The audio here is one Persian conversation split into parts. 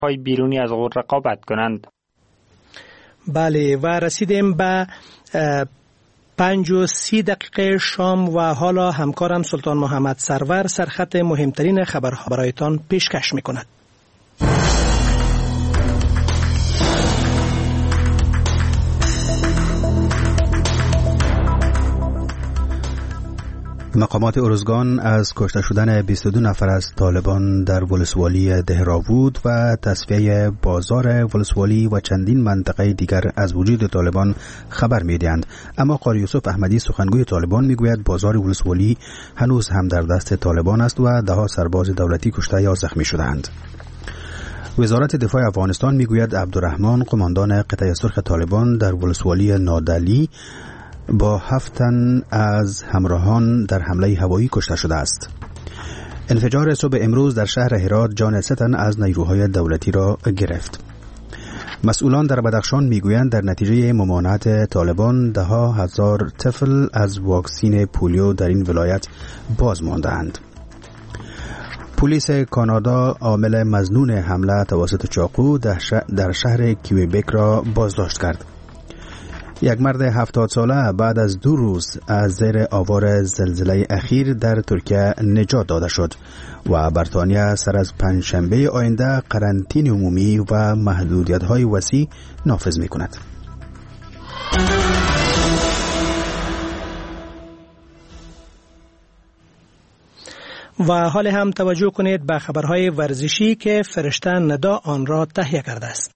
های بیرونی از غور رقابت کنند. بله و رسیدیم به 5:30 شام و حالا همکارم سلطان محمد سرور سرخط مهمترین خبرها برایتان پیشکش می‌کند. مقامات ارزگان از کشته شدن 22 نفر از طالبان در ولسوالی دهراوود و تصفیه بازار ولسوالی و چندین منطقه دیگر از وجود طالبان خبر می‌دهند. اما قاری یوسف احمدی سخنگوی طالبان میگوید بازار ولسوالی هنوز هم در دست طالبان است و ده‌ها سرباز دولتی کشته یا زخمی شده‌اند. وزارت دفاع افغانستان میگوید عبدالرحمن قماندان قطعه سرخ طالبان در ولسوالی نادلی با 7 تن از همراهان در حمله هوایی کشته شده است. انفجار صبح امروز در شهر هرات جان 3 تن از نیروهای دولتی را گرفت. مسئولان در بدخشان میگویند در نتیجه ممانعت طالبان 10,000 طفل از واکسین پولیو در این ولایت باز مانده‌اند. پلیس کانادا عامل مظنون حمله توسط چاقو در شهر کیوبک را بازداشت کرد. یک مرد 70 ساله بعد از 2 روز از زیر آوار زلزله اخیر در ترکیه نجات داده شد و بریتانیا سر از پنجشنبه آینده قرنطینه عمومی و محدودیت‌های وسیع نافذ می‌کند. و حال هم توجه کنید به خبرهای ورزشی که فرشته ندا آن را تهیه کرده است.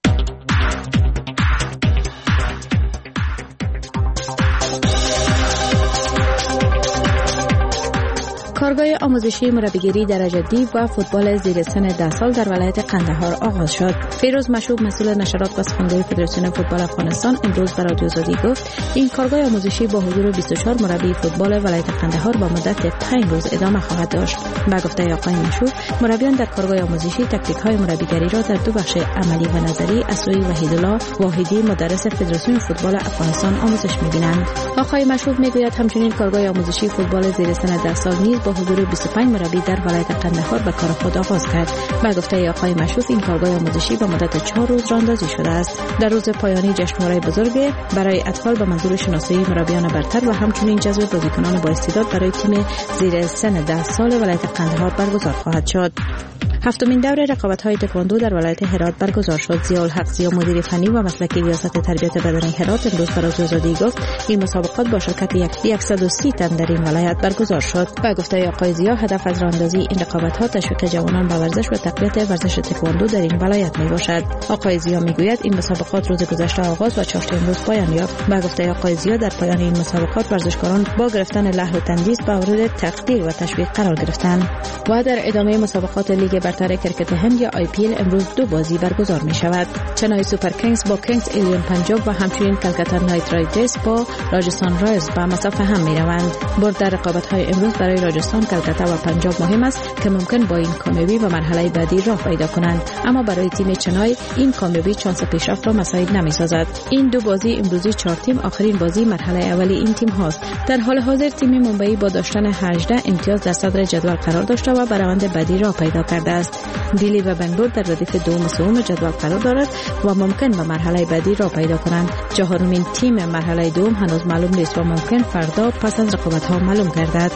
کارگاه آموزشی مربیگری درجه دی و فوتبال زیر سن 10 سال در ولایت قندهار آغاز شد. فیروز مشوب مسئول نشرات و سخنگوی فدراسیون فوتبال افغانستان امروز به رادیو آزادی گفت این کارگاه آموزشی با حضور 24 مربی فوتبال ولایت قندهار با مدت 5 روز ادامه خواهد داشت. با گفته آقای مشوب مربیان در کارگاه آموزشی تکتیک‌های مربیگری را در 2 بخش عملی و نظری از سوی وحیدالله واحدی مدرس فدراسیون فوتبال افغانستان آموزش می‌بینند. آقای مشوب میگوید همچنین کارگاه آموزشی فوتبال زیر سن 10 سال نیز با حضور 25 مربی در ولایت قندهار به کار خود آغاز کرد. با گفته آقای مشوف این کارگاه آموزشی به مدت 4 روز راندازی شده است. در روز پایانی جشنواره بزرگ برای اطفال به منظور شناسایی مربیان برتر و همچنین جذب بازیکنان با استعداد برای تیم زیر سن 10 سال ولایت قندهار برگزار خواهد شد. هفتمین دوره رقابت‌های تکواندو در ولایت هرات برگزار شد. ضیاءالحق ضیا مدیر فنی و مسلکی ریاست تربیت بدنی هرات امروز به رادیو آزادی گفت این مسابقات با شرکت 130 تن در این ولایت برگزار شد. با گفته آقای ضیا هدف از راندازی این رقابت‌ها تشویق جوانان به ورزش و تقویت ورزش تکواندو در این ولایت میباشد. آقای ضیا میگوید این مسابقات روز گذشته آغاز و چهارشنبه امروز پایان یافت. با گفته آقای ضیا در پایان این مسابقات ورزشکاران با گرفتن لحظه تندیس به مورد تقدیر و تشویق قرار گرفتند. و در ادامه مسابقات لیگ برتر کرکت هند یا IPL امروز 2 بازی برگزار می شود. چنای سوپر کینگز با کینگز ایلیون پنجاب و همچنین کلکتا نایت رایدرز با راجستان رایلز به مسافه هم می روند. برد در رقابت‌های امروز برای راجستان، کلکتا و پنجاب مهم است که ممکن با این کامیابی به مرحله بعدی راه پیدا کنند، اما برای تیم چنای این کامیابی چانس پیشرفت را مساعد نمی سازد. این 2 بازی امروزی 4 تیم آخرین بازی مرحله اولی این تیم هاست. در حال حاضر تیم ممبئی با داشتن 18 امتیاز در صدر جدول قرار داشته و به روند بعدی راه پیدا کرده است. دیلی و بنگلور در ردیف دوم و سوم جدول قرار دارد و ممکن به مرحله بعدی راه پیدا کنند. 4مین تیم مرحله دوم هنوز معلوم نیست و ممکن فردا پس از رقابت‌ها معلوم گردد.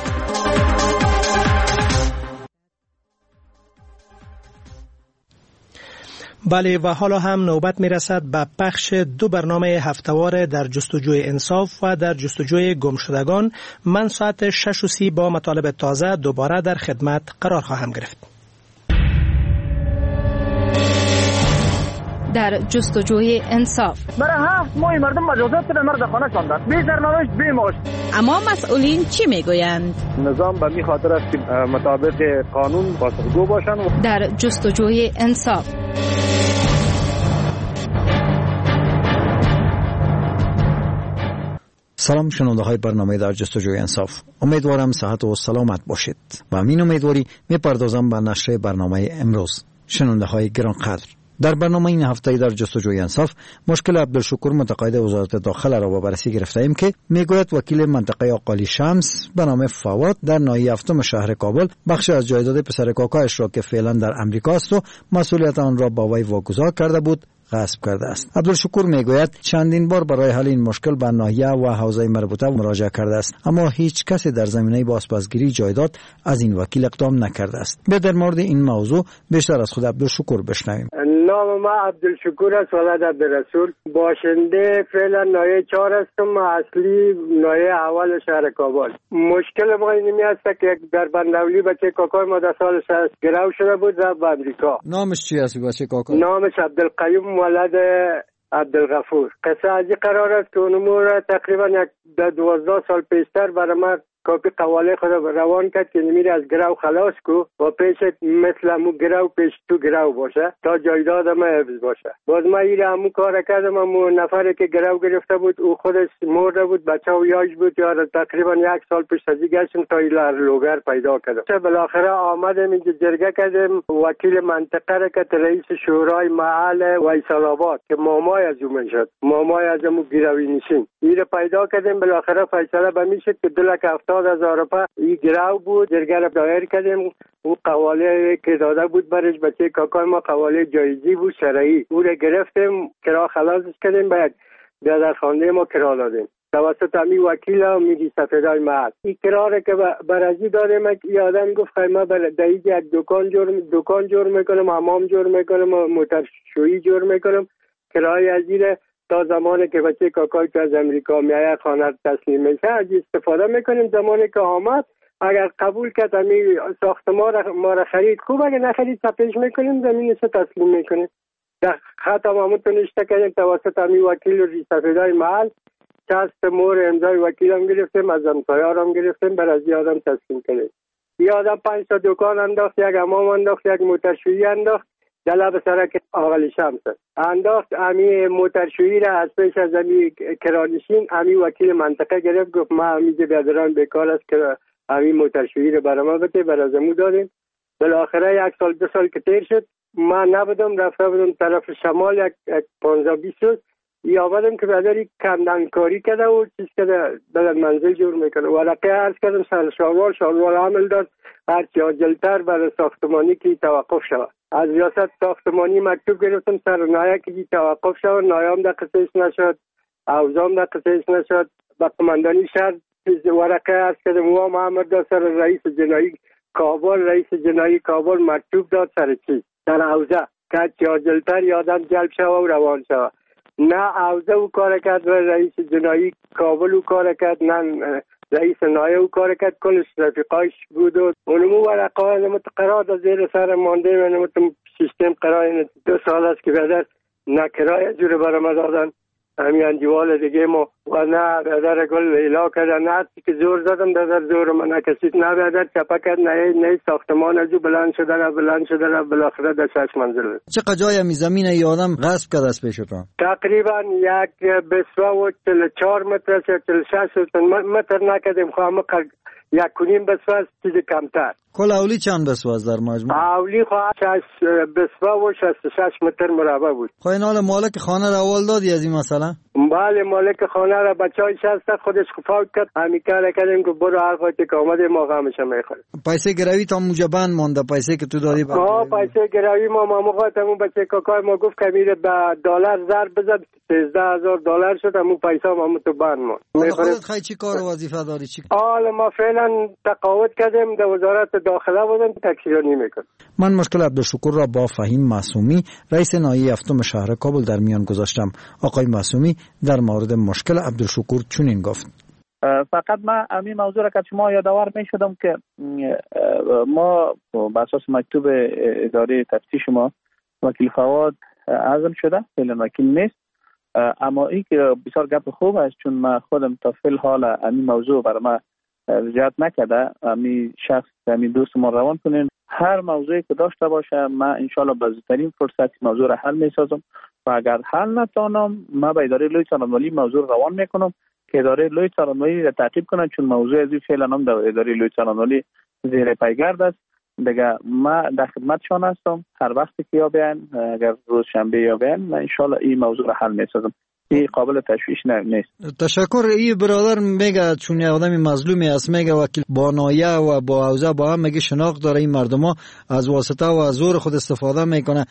بله و حالا هم نوبت می رسد به پخش 2 برنامه هفته‌وار در جستجوی انصاف و در جستجوی گمشدگان. من ساعت 6:30 با مطالب تازه دوباره در خدمت قرار خواهم گرفت. در جستجوی انصاف برای 7 ماه مردم مجازات به مرد خانه شاندند، بی سرنوشت بی معاش. اما مسئولین چی میگویند؟ نظام به می خاطر است که مطابق قانون پاسخگو باشند. در جستجوی انصاف سلام شنونده های برنامه در جستجوی انصاف، امیدوارم صحت و سلامت باشید و همین امیدواری میپردازم به نشر برنامه امروز. شنونده های گرانقدر، در برنامه این هفته در جستجوی انصاف مشکل عبدالشکور متقاعد وزارت داخله را با بررسی گرفته‌ایم که میگوید وکیل منطقه آقالی شمس به نام فواد در ناحیه هفتم شهر کابل بخش از جایداد پسر کاکایش را که فعلا در امریکا است و مسئولیت آن را با وی واگذار کرده بود غصب کرده است. عبدالشکور میگوید چندین بار برای حل این مشکل به ناحیه و حوزه مربوطه مراجعه کرده است، اما هیچ کسی در زمینه بازپسگیری جایداد از این وکیل اقدام نکرده است. به در مورد این موضوع بیشتر از خود عبدالشکور بشنویم. نام ما عبدالشکور است، ولد عبدالرسول، باشنده فعلا ناحیه 4 هستم، اصلی ناحیه اول شهر کابل. مشکل ما اینمی است که در بندولی بچه کاکای ما در سال 60 گرو شده بود رفت به امریکا. نامش چی است بچه کاکای؟ نامش عبدالقیوم ولد عبدالغفور. قصه از این قرار است که اونمو را تقریبا 12 سال پیشتر برای من کاپی قواله خود روان کرد که نمیره از گرو خلاص کو و پیش مثل همو گرو پیش تو گرو باشه تا جایداد ما حفظ باشه. باز ما ایره همو کار کردم. همو نفره که گرو گرفته بود او خودش مرده بود، بچه و یاش بود، یا تقریبا 1 سال پیش ازی گشتم تا ایلار لوگر پیدا کردم. بالاخره آمدم اینجا جرگه کردم، وکیل منطقه را که رئیس شورای محل ویسال آباد که مامای از اون شد، مامای از همو گروی نشین ایره پیدا کردم. بالاخره فیصله به می شد که 2,70,000 روپیه این گرو بود. جرگه را دایر کردیم. او قواله که داده بود برش بچه کاکای ما قواله جایزی بود شرعی، او را گرفتیم، کرا خلاصش کردیم، باید در خانه ما کرا دادیم توسط امی وکیل و میگی سفیدای محل. این کرا که برازی دادیم. این آدم گفت خیمه دهیج یک دکان جور میکنم، حمام جور میکنم، موترشویی جور میکنم، کرای ازیره تا زمانی که بچه کاکای که از امریکا میایه خانه تسلیم میشه از استفاده میکنیم. زمانی که آمد اگر قبول کرد امی ساختمان ما را خرید خوب، اگر نخرید تپیش میکنیم زمینش تسلیم میکنیم. در خط همون نشته کردیم توسط امی وکیل و سفیدای محل. چست مور امضای وکیل هم گرفتیم، از امضایار هم گرفتیم، بر از این آدم تسلیم کنیم. این آدم 5 تا دکان انداخت، یک حمام انداخت، یک موترشویی انداخت، دلب سرک آقالی شمس انداخت. امی موترشویی را از پیش از امی کرانشین امی وکیل منطقه گرفت، گفت ما امیجه بیادران بیکار است که امی موترشویی را برای ما بده، برای زمو دادیم. بالاخره 1 سال 2 سال که تیر شد ما نبودم، رفته بودم طرف شمال یک 15-20 روز ای آمدم که بیادری کندن کاری کرده و چیز کرده بدن منزل جور میکنه. ورقه عرض کردم سر شالوار عمل داد هرچی عاجلتر برای ساختمانی که توقف شود. از ریاست ساختمانی مکتوب گرفتم سر نایه که توقف شود، نایام در قصهش نشد، اوزام در قصهش نشد. با قماندانی شهر ورقه عرض کردم و محمد داد سر رئیس جنایی کابل مکتوب داد سر چیز در اوزه که هرچی عاجلتر یادم جلب شود و روان شود. نه اوزه او کار کرد و رئیس جنایی کابل او کار کرد، نه رئیس نایه او کار کرد، کلش رفیقایش بود و اونمو ورقه نمت قرار زیر سر مانده و نمت سیستم قرار 2 سال است که بیادر نه کرای جور برام دادن همین انجوال دیگه ما و نه بیادر گل ویلا کردن، نه که زور زدم بیادر زور من نکسید، نه بیادر چپا کرد، نه ساختمان ازو بلند شده بالاخره در 6 منزل. چقدر جای می زمین ای آدم غصب کرده از پیشتون؟ تقریبا یک بسوا و 44 متر 46 متر نکردیم، خواهم 1.5 بسوا است، چیز کمتر. کل اولی چند بسوا است در مجموع؟ اولی خواهد 6 بسوا و 66 متر مربع بود. خواهی این حال مالک خانه را اول دادی از این مثلا؟ بله مالک خانه را بچه های 60 خودش خفاوت کرد، همی کار کردیم که برو هر خواهی که آمده ما غمش میخوریم. پیسه گروی تا موجه بند مانده، پیسه که تو دادی؟ پیسه گروی ما موقعات همون بچه کاکای ما گفت که میره به دلار ضرب بزد، $13,000 شد، همون پیسه همون تو بند ما. خودت خیلی چی کار و وظیفه داری؟ حالا ما فعلا تقاعد کردیم، در وزارت داخله بودم، تکثیرانی میکنم. من مشکل عبدالشکور را با فهیم معصومی رئیس ناحیه هفتم شهر کابل در میان گذاشتم. آقای معصومی در مورد مشکل عبدالشکور چنین گفت: فقط من همین موضوع را که شما یادآور میشدم که ما بر اساس مکتوب اداره تفتیش ما وکیل فواد عزل شده، فعلا وکیل نیست، اما این که بسیار گپ خوب است چون من خودم تا فعل حال همین موضوع برای من رجعت نکرده، همین شخص همین دوست ما روان کنین، هر موضوعی که داشته باشه من انشالله به زودترین فرصت موضوع را حل میسازم و اگر حل نتونم من به اداره لوی څارنوالي موضوع روان میکنم که اداره لوی څارنوالي را تعقیب کنن، چون موضوع از فعلا هم در اداره لوی څارنوالي زیر پیگرد است دیگه ما در خدمتشان هستم. هر وقتی که یا بیان، اگر روز شنبه یا بیان، من انشالله این موضوع را حل می‌سازم. این قابل تشویش نیست. تشکر. این برادر میگه چون یه آدم مظلومی است، میگه وکیل با نایه و با اوضاع با هم میگه شناخت داره این مردم ها از واسطه و از زور خود استفاده میکنه.